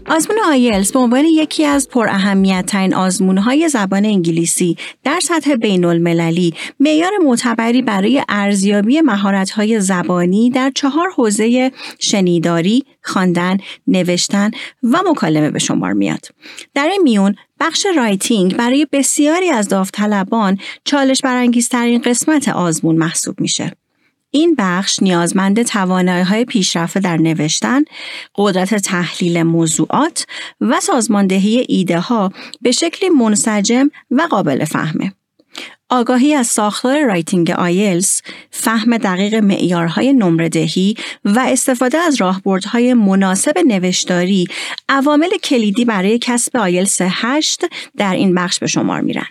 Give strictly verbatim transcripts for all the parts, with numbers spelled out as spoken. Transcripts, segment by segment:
آزمون آیلتس به عنوان یکی از پر اهمیت ترین آزمون‌های زبان انگلیسی در سطح بین‌المللی معیار معتبری برای ارزیابی مهارت‌های زبانی در چهار حوزه شنیداری، خواندن، نوشتن و مکالمه به شمار میاد. در این میون بخش رایتینگ برای بسیاری از داوطلبان چالش برانگیزترین قسمت آزمون محسوب میشه. این بخش نیازمند توانایی‌های پیشرفته در نوشتن، قدرت تحلیل موضوعات و سازماندهی ایده‌ها به شکلی منسجم و قابل فهمه. آگاهی از ساختار رایتینگ آیلتس، فهم دقیق معیارهای نمره‌دهی و استفاده از راهبردهای مناسب نوشتاری عوامل کلیدی برای کسب آیلتس هشت در این بخش به شمار میرن.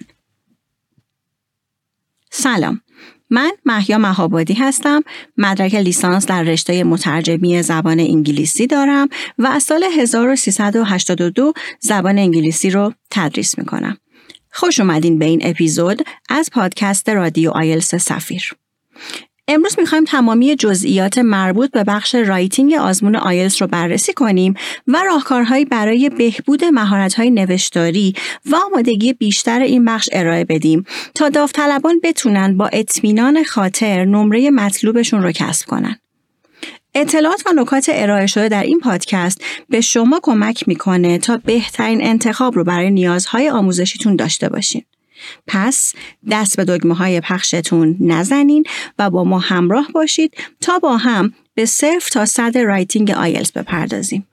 سلام. من مهیا مهابادی هستم، مدرک لیسانس در رشته مترجمی زبان انگلیسی دارم و از سال هزار و سیصد و هشتاد و دو زبان انگلیسی رو تدریس میکنم. خوش اومدین به این اپیزود از پادکست رادیو آیلتس سفیر. امروز میخوایم تمامی جزئیات مربوط به بخش رایتینگ آزمون آیلتس رو بررسی کنیم و راهکارهایی برای بهبود مهارت‌های نوشتاری و آمادگی بیشتر این بخش ارائه بدیم تا داوطلبان بتونن با اطمینان خاطر نمره مطلوبشون رو کسب کنن. اطلاعات و نکات ارائه شده در این پادکست به شما کمک میکنه تا بهترین انتخاب رو برای نیازهای آموزشیتون داشته باشین. پس دست به دگمه‌های پخشتون نزنین و با ما همراه باشید تا با هم به صفر تا صد رایتینگ آیلتس بپردازیم.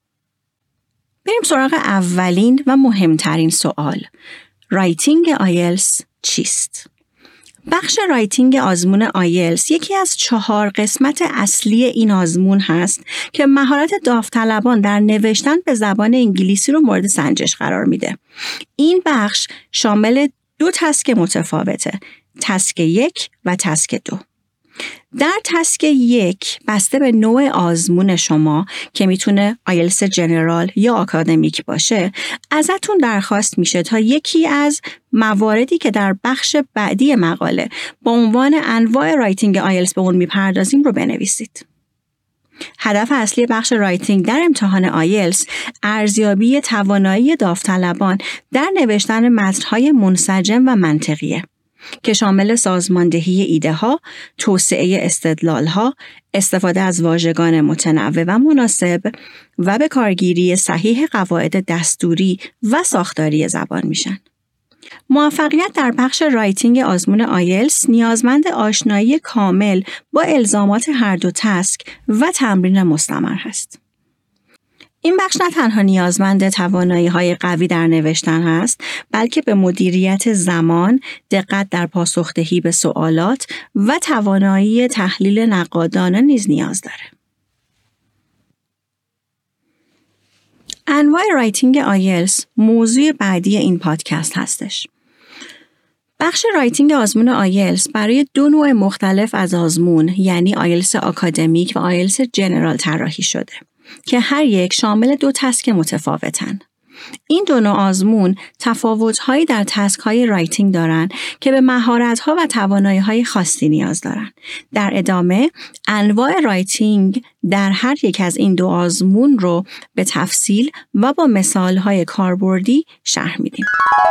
بریم سراغ اولین و مهمترین سوال. رایتینگ آیلتس چیست؟ بخش رایتینگ آزمون آیلتس یکی از چهار قسمت اصلی این آزمون هست که مهارت داوطلبان در نوشتن به زبان انگلیسی رو مورد سنجش قرار میده. این بخش شامل دو تسک متفاوته، تسک یک و تسک دو. در تسک یک بسته به نوع آزمون شما که میتونه آیلتس جنرال یا آکادمیک باشه، ازتون درخواست میشه تا یکی از مواردی که در بخش بعدی مقاله با عنوان انواع رایتینگ آیلتس به اون میپردازیم رو بنویسید. هدف اصلی بخش رایتینگ در امتحان آیلتس ارزیابی توانایی داوطلبان در نوشتن متن‌های منسجم و منطقیه که شامل سازماندهی ایده‌ها، توسعه استدلال‌ها، استفاده از واژگان متنوع و مناسب و به کارگیری صحیح قواعد دستوری و ساختاری زبان میشن. موفقیت در بخش رایتینگ آزمون آیلتس نیازمند آشنایی کامل با الزامات هر دو تسک و تمرین مستمر هست. این بخش نه تنها نیازمند توانایی‌های قوی در نوشتن هست، بلکه به مدیریت زمان، دقت در پاسخدهی به سوالات و توانایی تحلیل نقادانه نیز نیاز داره. انواع رایتینگ آیلتس موضوع بعدی این پادکست هستش. بخش رایتینگ آزمون آیلتس برای دو نوع مختلف از آزمون، یعنی آیلتس آکادمیک و آیلتس جنرال طراحی شده که هر یک شامل دو تسک متفاوتن. این دو نوع آزمون تفاوت‌هایی در تسک‌های رایتینگ دارن که به مهارت‌ها و توانایی‌های خاصی نیاز دارن. در ادامه انواع رایتینگ در هر یک از این دو آزمون رو به تفصیل و با مثال‌های کاربردی شرح میدیم.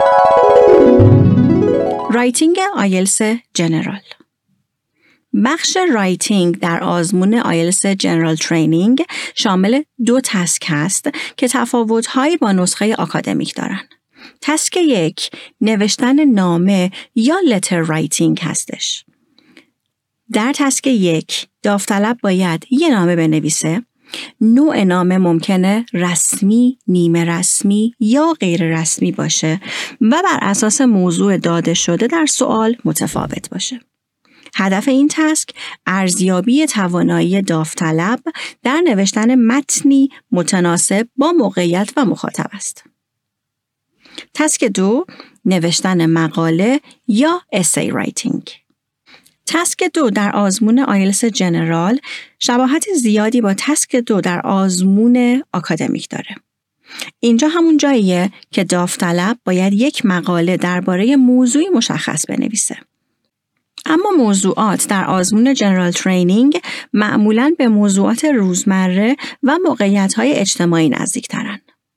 رایتینگ آیلتس جنرال. بخش رایتینگ در آزمون آیلتس جنرال ترینینگ شامل دو تسک هست که تفاوت‌هایی با نسخه آکادمیک دارن. تسک یک نوشتن نامه یا لتر رایتینگ هستش. در تسک یک داوطلب باید یه نامه بنویسه. نوع نامه ممکنه رسمی، نیمه رسمی یا غیر رسمی باشه و بر اساس موضوع داده شده در سوال متفاوت باشه. هدف این تسک ارزیابی توانایی داوطلب در نوشتن متنی متناسب با موقعیت و مخاطب است. تسک دو نوشتن مقاله یا اسی رایتینگ. تسک دو در آزمون آیلتس جنرال شباهت زیادی با تسک دو در آزمون آکادمیک داره. اینجا همون جاییه که داوطلب باید یک مقاله درباره موضوعی مشخص بنویسه. اما موضوعات در آزمون جنرال ترینینگ معمولاً به موضوعات روزمره و موقعیت‌های اجتماعی نزدیک‌ترن.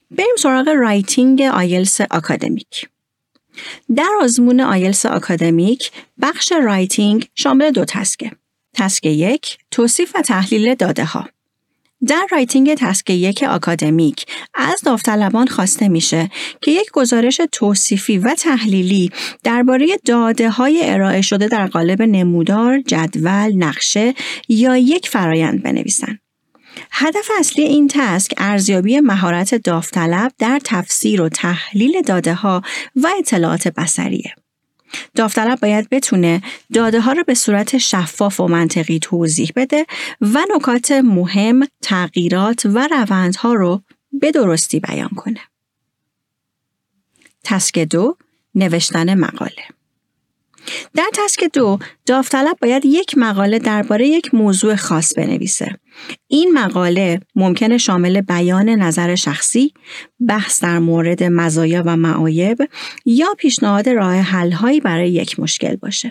بریم سراغ رایتینگ آیلتس آکادمیک. در آزمون آیلتس آکادمیک بخش رایتینگ شامل دو تسکه. تسک یک، توصیف و تحلیل داده ها. در رایتینگ تسک یک آکادمیک از داوطلبان خواسته میشه که یک گزارش توصیفی و تحلیلی درباره داده های ارائه شده در قالب نمودار، جدول، نقشه یا یک فرایند بنویسن. هدف اصلی این تسک ارزیابی مهارت داوطلب در تفسیر و تحلیل داده ها و اطلاعات بصریه. داوطلب باید بتونه داده ها رو به صورت شفاف و منطقی توضیح بده و نکات مهم، تغییرات و روندها رو به درستی بیان کنه. تسک دو، نوشتن مقاله. در تسک دو، داوطلب باید یک مقاله درباره یک موضوع خاص بنویسه. این مقاله ممکنه شامل بیان نظر شخصی، بحث در مورد مزایا و معایب یا پیشنهاد راه حل‌هایی برای یک مشکل باشه.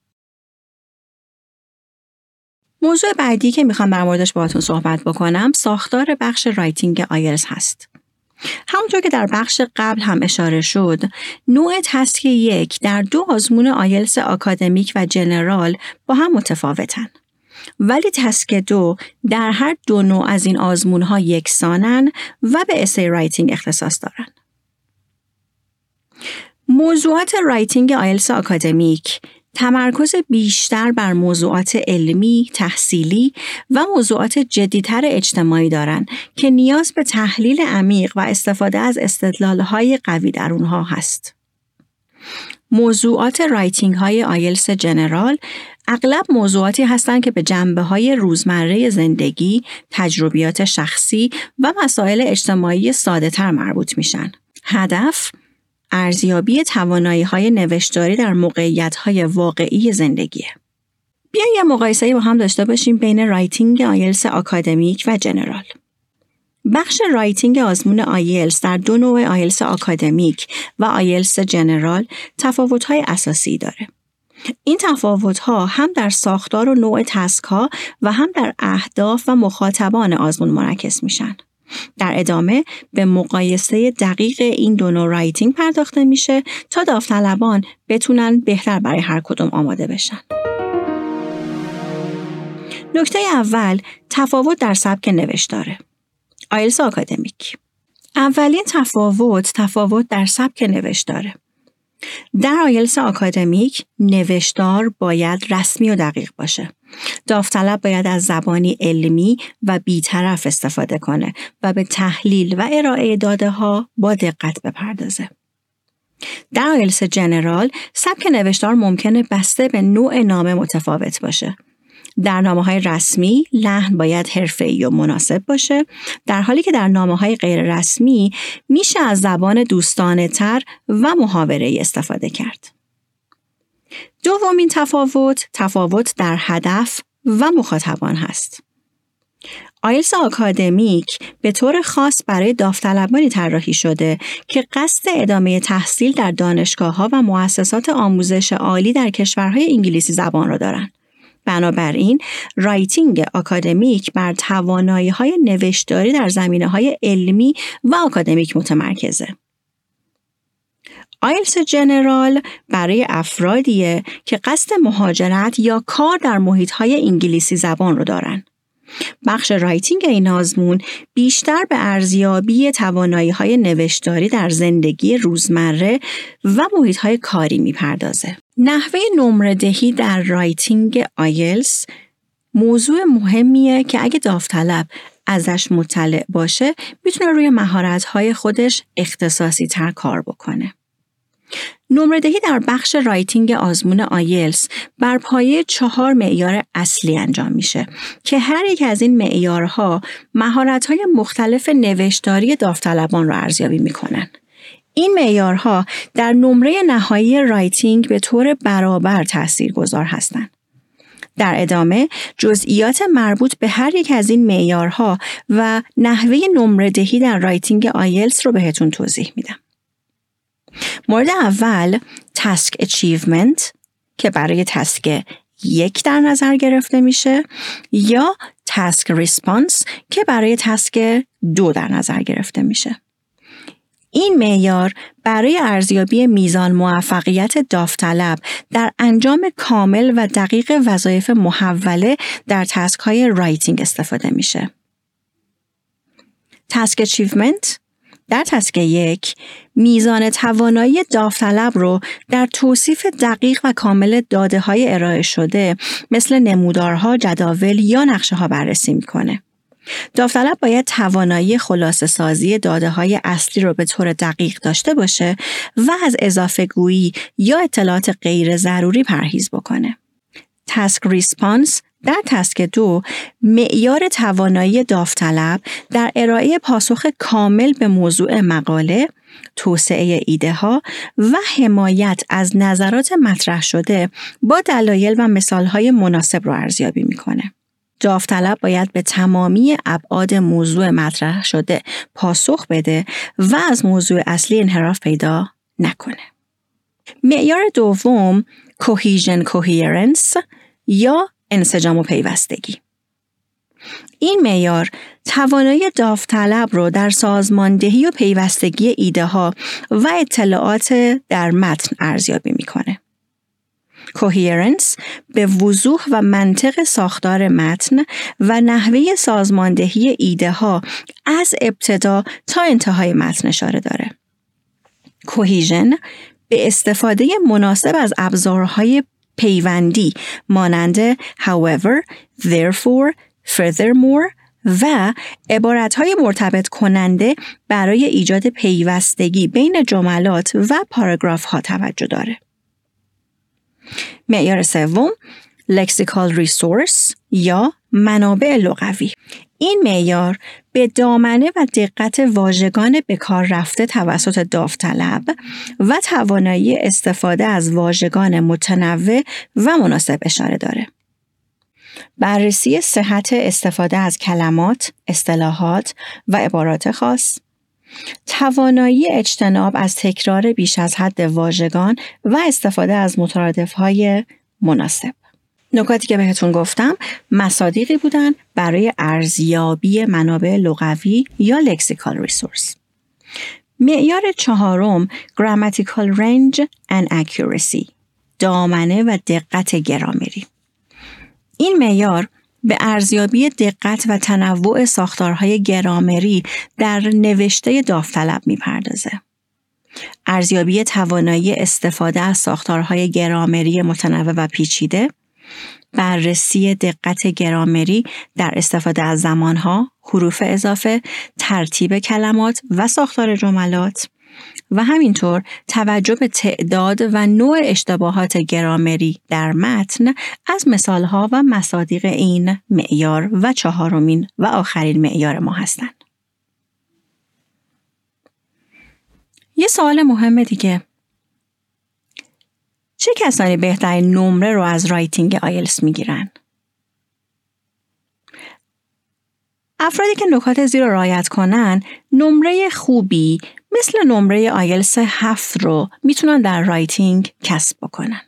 موضوع بعدی که میخوام در موردش باهاتون صحبت بکنم ساختار بخش رایتینگ آیلتس هست. همونطور که در بخش قبل هم اشاره شد، نوع تسک یک در دو آزمون آیلتس آکادمیک و جنرال با هم متفاوتن. ولی تسک دو در هر دو نوع از این آزمون ها یکسانن و به اسی رایتینگ اختصاص دارن. موضوعات رایتینگ آیلتس آکادمیک تمرکز بیشتر بر موضوعات علمی، تحصیلی و موضوعات جدی‌تر اجتماعی دارند که نیاز به تحلیل عمیق و استفاده از استدلال‌های قوی در اونها هست. موضوعات رایتینگ های آیلتس جنرال اغلب موضوعاتی هستند که به جنبه‌های روزمره زندگی، تجربیات شخصی و مسائل اجتماعی ساده‌تر مربوط میشن. هدف ارزیابی توانایی‌های نوشتاری در موقعیت‌های واقعی زندگیه. بیاین یه مقایسه‌ای با هم داشته باشیم بین رایتینگ آیلتس آکادمیک و جنرال. بخش رایتینگ آزمون آیلتس در دو نوع آیلتس آکادمیک و آیلتس جنرال تفاوت‌های اساسی داره. این تفاوت‌ها هم در ساختار و نوع تسک‌ها و هم در اهداف و مخاطبان آزمون منعکس میشن. در ادامه به مقایسه دقیق این دو نوع رایتینگ پرداخته میشه تا داوطلبان بتونن بهتر برای هر کدوم آماده بشن. نکته اول، تفاوت در سبک نوشتاره. آیلتس آکادمیک. اولین تفاوت، تفاوت در سبک نوشتاره. در آیلتس آکادمیک نوشتار باید رسمی و دقیق باشه. داوطلب باید از زبانی علمی و بی‌طرف استفاده کنه و به تحلیل و ارائه داده ها با دقت بپردازه. در آیلتس جنرال سبک نوشتار ممکنه بسته به نوع نامه متفاوت باشه. در نامه‌های رسمی لحن باید حرفه‌ای و مناسب باشه، در حالی که در نامه‌های غیر رسمی میشه از زبان دوستانه‌تر و محاوره‌ای استفاده کرد. دومین تفاوت، تفاوت در هدف و مخاطبان هست. آیلتس آکادمیک به طور خاص برای داوطلبانی طراحی شده که قصد ادامه تحصیل در دانشگاه‌ها و مؤسسات آموزش عالی در کشورهای انگلیسی زبان را دارند. بنابراین رایتینگ آکادمیک بر توانایی‌های نوشتاری در زمینه‌های علمی و آکادمیک متمرکزه. آیلتس جنرال برای افرادیه که قصد مهاجرت یا کار در محیط‌های انگلیسی زبان رو دارن. بخش رایتینگ این آزمون بیشتر به ارزیابی توانایی‌های نوشتاری در زندگی روزمره و محیط‌های کاری می‌پردازه. نحوه نمره دهی در رایتینگ آیلتس موضوع مهمیه که اگه داوطلب ازش مطلع باشه میتونه روی مهارت‌های خودش اختصاصی تر کار بکنه. نمره دهی در بخش رایتینگ آزمون آیلتس بر پایه چهار معیار اصلی انجام میشه که هر یک از این معیارها مهارت‌های مختلف نوشتاری داوطلبان را ارزیابی میکنن. این معیارها در نمره نهایی رایتینگ به طور برابر تاثیرگذار هستند. در ادامه جزئیات مربوط به هر یک از این معیارها و نحوه نمره دهی در رایتینگ آیلتس رو بهتون توضیح میدم. مورد اول تسک اچیومنت که برای تسک یک در نظر گرفته میشه یا تسک ریسپانس که برای تسک دو در نظر گرفته میشه. این معیار برای ارزیابی میزان موفقیت داوطلب در انجام کامل و دقیق وظایف محوله در تسک‌های رایتینگ استفاده میشه. تسک اچیومنت در تسک یک میزان توانایی داوطلب رو در توصیف دقیق و کامل داده‌های ارائه شده مثل نمودارها، جداول یا نقشه‌ها بررسی میکنه. داوطلب باید توانایی خلاصه سازی داده‌های اصلی رو به طور دقیق داشته باشه و از اضافه گویی یا اطلاعات غیر ضروری پرهیز بکنه. تسک ریسپانس در تسک دو معیار توانایی داوطلب در ارائه پاسخ کامل به موضوع مقاله، توسعه ایده ها و حمایت از نظرات مطرح شده با دلایل و مثال های مناسب رو ارزیابی میکنه. داوطلب باید به تمامی ابعاد موضوع مطرح شده پاسخ بده و از موضوع اصلی انحراف پیدا نکنه. معیار دوم کوهیژن کوهیرنس یا انسجام و پیوستگی. این معیار توانایی داوطلب رو در سازماندهی و پیوستگی ایده ها و اطلاعات در متن ارزیابی میکنه. کوهیرنس به وضوح و منطق ساختار متن و نحوه سازماندهی ایده ها از ابتدا تا انتهای متن اشاره داره. کوهیژن به استفاده مناسب از ابزارهای پیوندی مانند however, therefore, furthermore و عبارتهای مرتبط کننده برای ایجاد پیوستگی بین جملات و پاراگراف ها توجه داره. معیار سوم lexical resource یا منابع لغوی. این معیار به دامنه و دقت واژگان به کار رفته توسط داوطلب و توانایی استفاده از واژگان متنوع و مناسب اشاره داره. بررسی صحت استفاده از کلمات، اصطلاحات و عبارات خاص، توانایی اجتناب از تکرار بیش از حد واژگان و استفاده از مترادف‌های مناسب. نکاتی که بهتون گفتم مصادیقی بودن برای ارزیابی منابع لغوی یا lexical resource. معیار چهارم grammatical range and accuracy، دامنه و دقت گرامری. این معیار به ارزیابی دقت و تنوع ساختارهای گرامری در نوشته داوطلب می‌پردازه. ارزیابی توانایی استفاده از ساختارهای گرامری متنوع و پیچیده، بررسی دقت گرامری در استفاده از زمانها، حروف اضافه، ترتیب کلمات و ساختار جملات و همینطور توجه به تعداد و نوع اشتباهات گرامری در متن از مثالها و مصادیق این معیار و چهارمین و آخرین معیار ما هستند. یه سوال مهم دیگه، چه کسانی بهترین نمره رو از رایتینگ آیلتس میگیرن؟ افرادی که نکات زیر رو رعایت کنن نمره خوبی مثل نمره آیلتس هفت رو میتونن در رایتینگ کسب بکنن.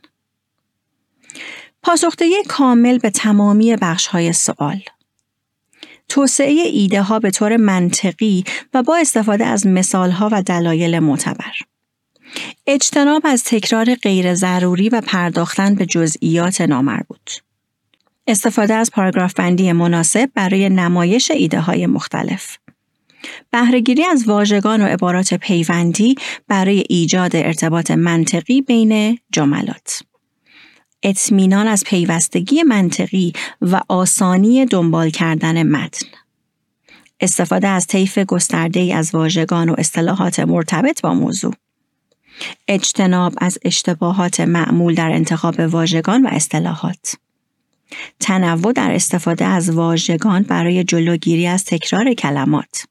پاسخدهی کامل به تمامی بخش‌های سوال، توسعه ایده ها به طور منطقی و با استفاده از مثالها و دلایل معتبر، اجتناب از تکرار غیر ضروری و پرداختن به جزئیات نامربوط، استفاده از پاراگراف بندی مناسب برای نمایش ایده های مختلف، بهره‌گیری از واژگان و عبارات پیوندی برای ایجاد ارتباط منطقی بین جملات، اطمینان از پیوستگی منطقی و آسانی دنبال کردن متن، استفاده از طیف گسترده‌ای از واژگان و اصطلاحات مرتبط با موضوع، اجتناب از اشتباهات معمول در انتخاب واژگان و اصطلاحات، تنوع در استفاده از واژگان برای جلوگیری از تکرار کلمات،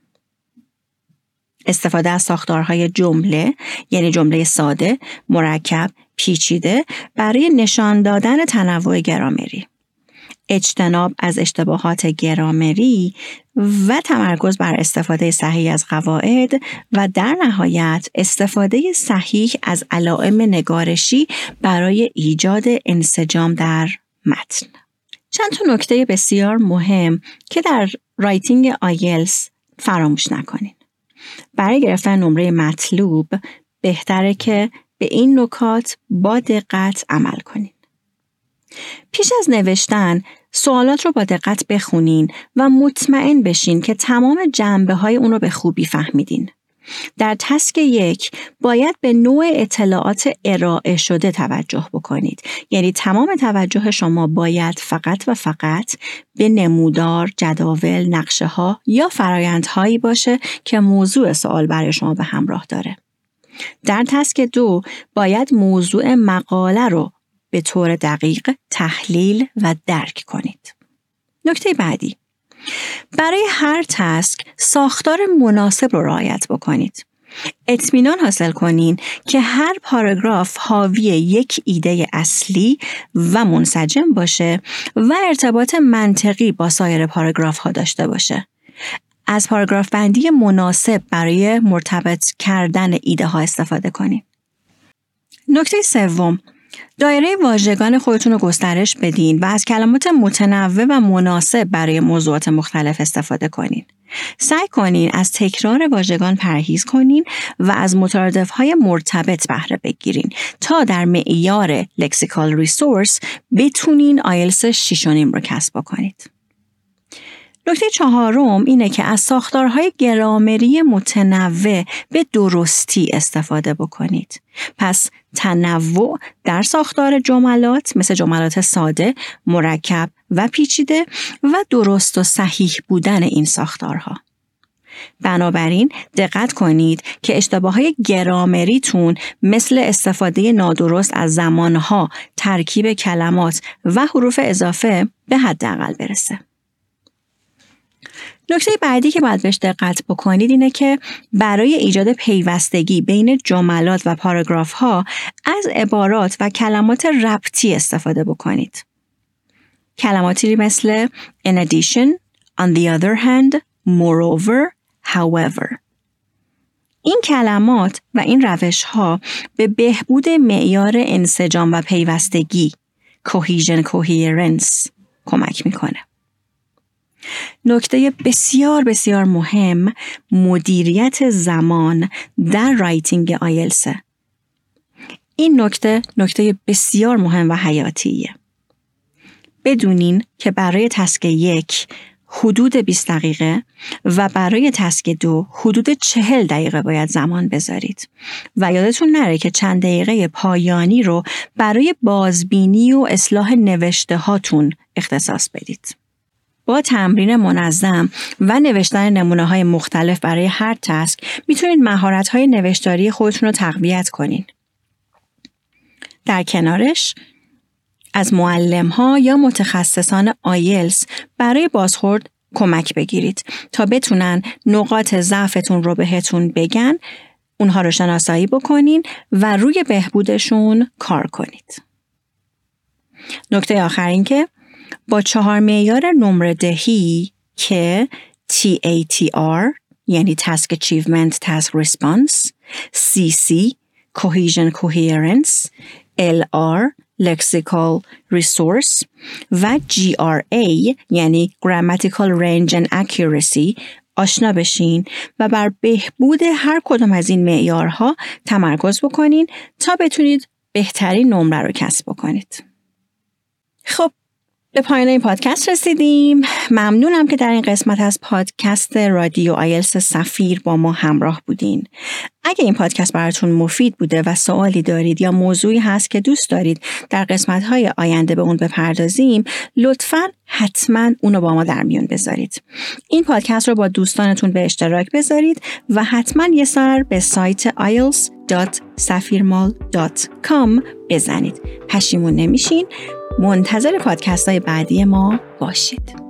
استفاده از ساختارهای جمله یعنی جمله ساده، مرکب، پیچیده برای نشان دادن تنوع گرامری، اجتناب از اشتباهات گرامری و تمرکز بر استفاده صحیح از قواعد و در نهایت استفاده صحیح از علائم نگارشی برای ایجاد انسجام در متن. چند تا نکته بسیار مهم که در رایتینگ آیلتس فراموش نکنید. برای گرفتن نمره مطلوب بهتره که به این نکات با دقت عمل کنین. پیش از نوشتن سوالات رو با دقت بخونین و مطمئن بشین که تمام جنبه‌های اون رو به خوبی فهمیدین. در تسک یک باید به نوع اطلاعات ارائه شده توجه بکنید. یعنی تمام توجه شما باید فقط و فقط به نمودار، جداول، نقشه ها یا فرایندهایی باشه که موضوع سوال برای شما به همراه داره. در تسک دو باید موضوع مقاله رو به طور دقیق تحلیل و درک کنید. نکته بعدی، برای هر تسک ساختار مناسب رو رعایت بکنید. اطمینان حاصل کنین که هر پاراگراف حاوی یک ایده اصلی و منسجم باشه و ارتباط منطقی با سایر پاراگراف ها داشته باشه. از پاراگراف بندی مناسب برای مرتبط کردن ایده ها استفاده کنین. نکته سوم، دایره واژگان خودتون رو گسترش بدین و از کلمات متنوع و مناسب برای موضوعات مختلف استفاده کنین. سعی کنین از تکرار واژگان پرهیز کنین و از مترادف‌های مرتبط بهره بگیرین تا در معیار لکسیکال ریسورس بتونین آیلتس شش و نیم رو کسب کنید. نکته چهارم اینه که از ساختارهای گرامری متنوع به درستی استفاده بکنید. پس تنوع در ساختار جملات مثل جملات ساده، مرکب و پیچیده و درست و صحیح بودن این ساختارها. بنابراین دقت کنید که اشتباههای گرامریتون مثل استفاده نادرست از زمانها، ترکیب کلمات و حروف اضافه به حداقل برسه. نکته بعدی که باید بهش دقت بکنید اینه که برای ایجاد پیوستگی بین جملات و پاراگراف ها از عبارات و کلمات ربطی استفاده بکنید. کلماتی مثل in addition, on the other hand, moreover, however. این کلمات و این روش ها به بهبود معیار انسجام و پیوستگی cohesion coherence کمک میکنه. نکته بسیار بسیار مهم مدیریت زمان در رایتینگ آیلتس. این نکته نکته بسیار مهم و حیاتیه. بدونین که برای تسک یک حدود بیست دقیقه و برای تسک دو حدود چهل دقیقه باید زمان بذارید و یادتون نره که چند دقیقه پایانی رو برای بازبینی و اصلاح نوشته هاتون اختصاص بدید. با تمرین منظم و نوشتن نمونه‌های مختلف برای هر تسک میتونید مهارت‌های نوشتاری خودتون رو تقویت کنین. در کنارش از معلم‌ها یا متخصصان آیلتس برای بازخورد کمک بگیرید تا بتونن نقاط ضعفتون رو بهتون بگن، اونها رو شناسایی بکنین و روی بهبودشون کار کنید. نکته آخر این که با چهار معیار نمره دهی که تی ای تی آر یعنی Task Achievement Task Response، سی سی Cohesion Coherence، ال آر Lexical Resource و جی آر ای یعنی Grammatical Range and Accuracy آشنا بشین و بر بهبود هر کدام از این معیارها تمرکز بکنین تا بتونید بهترین نمره رو کسب بکنید. خب به پایان این پادکست رسیدیم. ممنونم که در این قسمت از پادکست رادیو آیلتس سفیر با ما همراه بودین. اگه این پادکست براتون مفید بوده و سوالی دارید یا موضوعی هست که دوست دارید در قسمت‌های آینده به اون بپردازیم، لطفاً حتماً اونو با ما در میون بذارید. این پادکست رو با دوستانتون به اشتراک بذارید و حتماً یه سر به سایت آیلتس دات سفیرمال دات کام بزنید. پشیمون نمیشین. منتظر پادکست های بعدی ما باشید.